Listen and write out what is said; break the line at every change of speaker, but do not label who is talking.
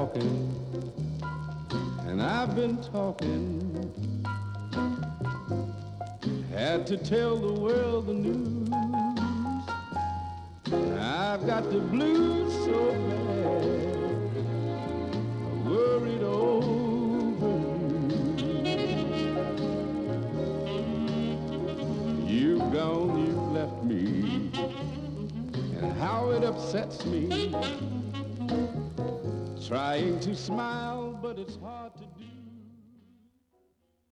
walking, and I've been talking. Had to tell the world the news. I've got the blues so bad, I'm worried over you. You've gone, you've left me, and how it upsets me. Trying to smile, but it's hard.